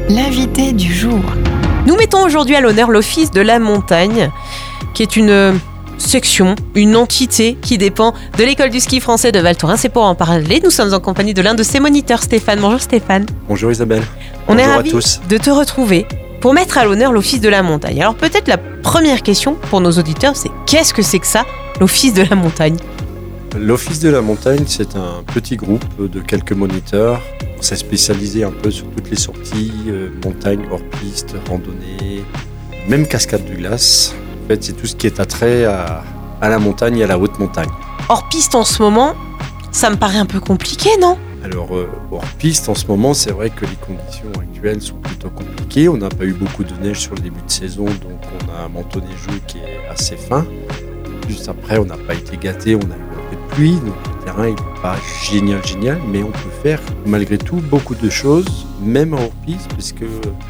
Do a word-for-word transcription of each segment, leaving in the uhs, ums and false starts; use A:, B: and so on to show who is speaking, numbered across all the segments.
A: L'invité du jour.
B: Nous mettons aujourd'hui à l'honneur l'Office de la montagne, qui est une section, une entité qui dépend de l'école du ski français de Val Thorens. Et pour en parler, nous sommes en compagnie de l'un de ses moniteurs, Stéphane. Bonjour Stéphane.
C: Bonjour Isabelle.
B: On
C: Bonjour
B: est ravis
C: à tous.
B: de te retrouver pour mettre à l'honneur l'Office de la montagne. Alors peut-être la première question pour nos auditeurs, c'est qu'est-ce que c'est que ça, l'Office de la montagne ?
C: L'Office de la montagne, c'est un petit groupe de quelques moniteurs. On s'est spécialisé un peu sur toutes les sorties, euh, montagne, hors-piste, randonnée, même cascade de glace. En fait, c'est tout ce qui est attrait à, à la montagne et à la haute montagne.
B: Hors piste en ce moment, ça me paraît un peu compliqué, non ?
C: Alors, euh, hors-piste, en ce moment, c'est vrai que les conditions actuelles sont plutôt compliquées. On n'a pas eu beaucoup de neige sur le début de saison, donc on a un manteau neigeux qui est assez fin. Juste après, on n'a pas été gâtés, on a eu un peu de pluie, donc le terrain il n'est pas génial, génial, mais on peut faire malgré tout beaucoup de choses, même en hors-piste, puisque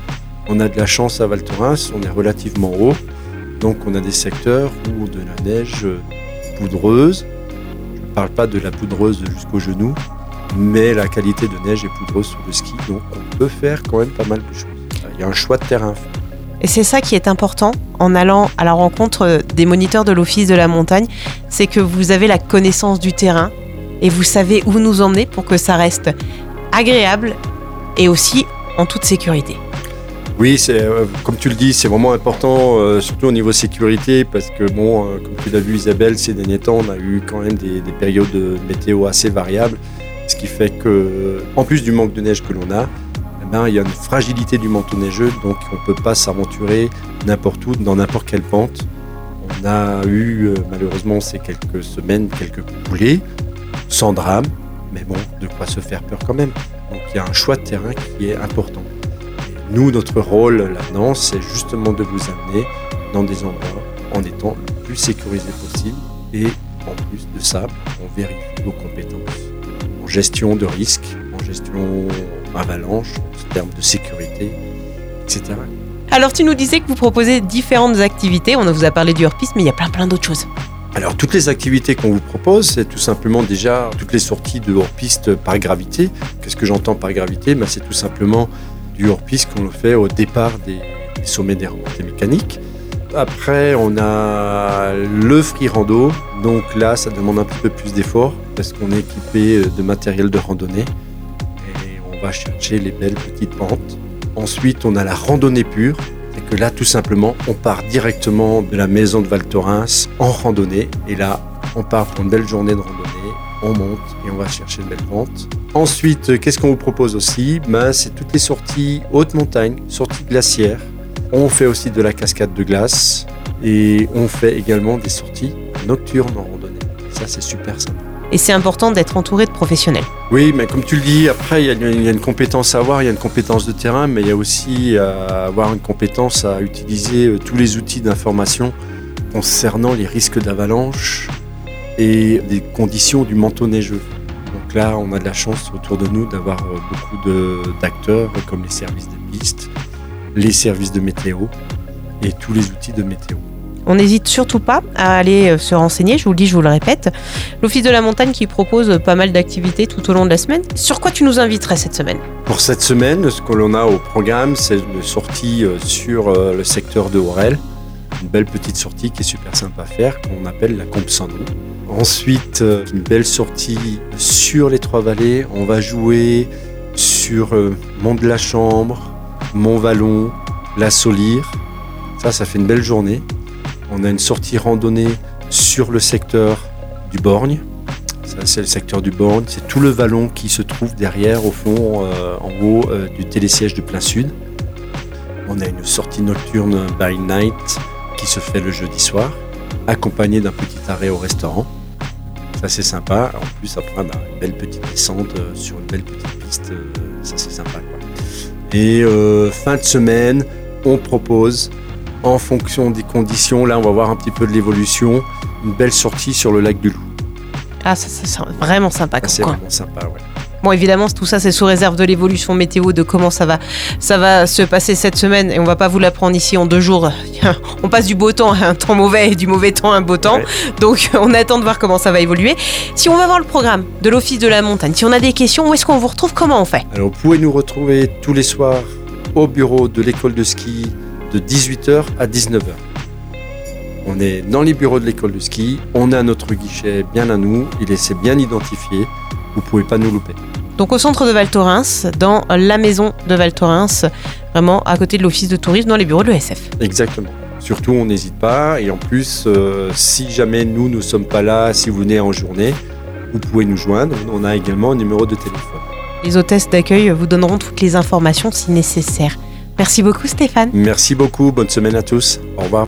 C: on a de la chance à Val Thorens, on est relativement haut, donc on a des secteurs où de la neige poudreuse, je ne parle pas de la poudreuse jusqu'au genou, mais la qualité de neige est poudreuse sur le ski, donc on peut faire quand même pas mal de choses. Il y a un choix de terrain.
B: Et c'est ça qui est important en allant à la rencontre des moniteurs de l'Office de la montagne, c'est que vous avez la connaissance du terrain et vous savez où nous emmener pour que ça reste agréable et aussi en toute sécurité.
C: Oui, c'est, euh, comme tu le dis, c'est vraiment important, euh, surtout au niveau sécurité, parce que bon, euh, comme tu l'as vu Isabelle, ces derniers temps, on a eu quand même des, des périodes de météo assez variables, ce qui fait que, en plus du manque de neige que l'on a, eh ben, il y a une fragilité du manteau neigeux, donc on ne peut pas s'aventurer n'importe où, dans n'importe quelle pente. On a eu euh, malheureusement ces quelques semaines, quelques coulées, sans drame, mais bon, de quoi se faire peur quand même. Donc il y a un choix de terrain qui est important. Et nous, notre rôle là-dedans, c'est justement de vous amener dans des endroits en étant le plus sécurisé possible. Et en plus de ça, on vérifie vos compétences en gestion de risque, en gestion avalanche, en termes de sécurité, et cetera.
B: Alors tu nous disais que vous proposez différentes activités, on vous a parlé du hors-piste, mais il y a plein plein d'autres choses.
C: Alors toutes les activités qu'on vous propose, c'est tout simplement déjà toutes les sorties de hors-piste par gravité. Qu'est-ce que j'entends par gravité ? Ben, c'est tout simplement du hors-piste qu'on fait au départ des, des sommets des remontées mécaniques. Après, on a le free rando, donc là ça demande un petit peu plus d'effort parce qu'on est équipé de matériel de randonnée. On va chercher les belles petites pentes. Ensuite, on a la randonnée pure. C'est que là, tout simplement, on part directement de la maison de Val Thorens en randonnée. Et là, on part pour une belle journée de randonnée. On monte et on va chercher une belle pente. Ensuite, qu'est-ce qu'on vous propose aussi ? Ben, c'est toutes les sorties haute montagne, sorties glaciaires. On fait aussi de la cascade de glace. Et on fait également des sorties nocturnes en randonnée. Et ça, c'est super sympa.
B: Et c'est important d'être entouré de professionnels.
C: Oui, mais comme tu le dis, après, il y, y a une compétence à avoir, il y a une compétence de terrain, mais il y a aussi à avoir une compétence à utiliser tous les outils d'information concernant les risques d'avalanche et des conditions du manteau neigeux. Donc là, on a de la chance autour de nous d'avoir beaucoup de, d'acteurs comme les services de piste, les services de météo et tous les outils de météo.
B: On n'hésite surtout pas à aller se renseigner, je vous le dis, je vous le répète. L'Office de la montagne qui propose pas mal d'activités tout au long de la semaine. Sur quoi tu nous inviterais cette semaine ?
C: Pour cette semaine, ce que l'on a au programme, c'est une sortie sur le secteur de Aurel. Une belle petite sortie qui est super sympa à faire, qu'on appelle la Combe sans nom. Ensuite, une belle sortie sur les Trois-Vallées. On va jouer sur Mont de la Chambre, Mont-Vallon, la Solire. Ça, ça fait une belle journée. On a une sortie randonnée sur le secteur du Borgne. Ça, c'est le secteur du Borgne. C'est tout le vallon qui se trouve derrière, au fond, euh, en haut euh, du télésiège de plein sud. On a une sortie nocturne by night qui se fait le jeudi soir, accompagnée d'un petit arrêt au restaurant. Ça, c'est sympa. En plus, après, on a une belle petite descente euh, sur une belle petite piste. Euh, ça, c'est sympa, quoi. Et euh, fin de semaine, on propose... En fonction des conditions, là on va voir un petit peu de l'évolution, une belle sortie sur le lac du Loup.
B: Ah, ça, ça c'est vraiment sympa comme
C: ah, c'est
B: coin.
C: vraiment sympa, ouais.
B: Bon, évidemment, tout ça, c'est sous réserve de l'évolution météo, de comment ça va, ça va se passer cette semaine. Et on va pas vous l'apprendre ici en deux jours. On passe du beau temps à un temps mauvais et du mauvais temps à un beau temps. Ouais. Donc, on attend de voir comment ça va évoluer. Si on va voir le programme de l'Office de la montagne, si on a des questions, où est-ce qu'on vous retrouve ? Comment on fait ?
C: Alors, vous pouvez nous retrouver tous les soirs au bureau de l'école de ski de dix-huit heures à dix-neuf heures. On est dans les bureaux de l'école de ski, on a notre guichet bien à nous, il est bien identifié, vous ne pouvez pas nous louper.
B: Donc au centre de Val Thorens, dans la maison de Val Thorens, vraiment à côté de l'office de tourisme, dans les bureaux de l'E S F.
C: Exactement. Surtout, on n'hésite pas. Et en plus, euh, si jamais nous ne sommes pas là, si vous venez en journée, vous pouvez nous joindre. On a également un numéro de téléphone.
B: Les hôtesses d'accueil vous donneront toutes les informations si nécessaire. Merci beaucoup Stéphane.
C: Merci beaucoup. Bonne semaine à tous. Au revoir.